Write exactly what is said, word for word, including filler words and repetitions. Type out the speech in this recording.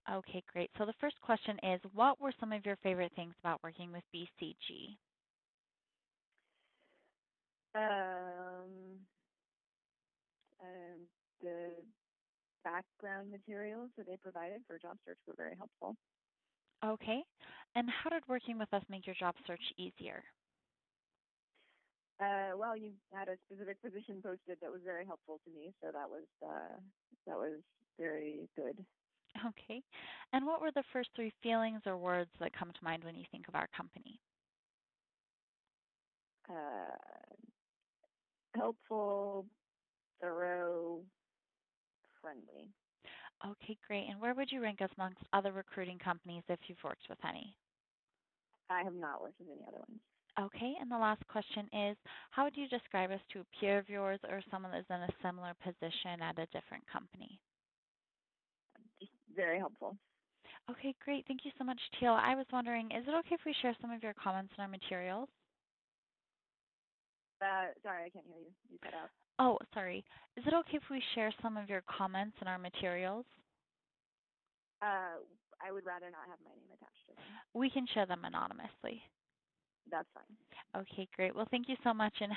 Okay, great. So the first question is, what were some of your favorite things about working with B C G? Um, um, the background materials that they provided for job search were very helpful. Okay. And how did working with us make your job search easier? Uh, well, you had a specific position posted that was very helpful to me, so that was uh, that was very good. Okay. And what were the first three feelings or words that come to mind when you think of our company? Uh, helpful, thorough, friendly. Okay, great. And where would you rank us amongst other recruiting companies if you've worked with any? I have not worked with any other ones. Okay, and the last question is, how would you describe us to a peer of yours or someone that's in a similar position at a different company? Just very helpful. Okay, great. Thank you so much, Teal. I was wondering, is it okay if we share some of your comments in our materials? Uh, sorry, I can't hear you. You cut out. Oh, sorry. Is it okay if we share some of your comments in our materials? Uh, I would rather not have my name attached to them. We can share them anonymously. That's fine. Okay, great. Well, thank you so much, and